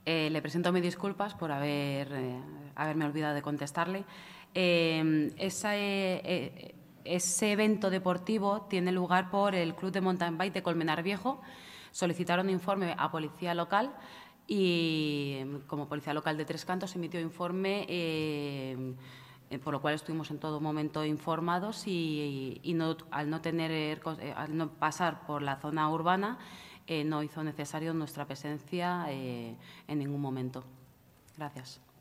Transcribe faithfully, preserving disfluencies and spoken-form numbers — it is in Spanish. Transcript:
Eh, le presento mis disculpas por haber, eh, haberme olvidado de contestarle. Eh, esa, eh, ese evento deportivo tiene lugar por el Club de Mountain Bike de Colmenar Viejo. Solicitaron informe a Policía Local y, como Policía Local de Tres Cantos, emitió informe, eh, por lo cual estuvimos en todo momento informados y, y no, al, no tener, al no pasar por la zona urbana, Eh, no hizo necesario nuestra presencia eh, en ningún momento. Gracias.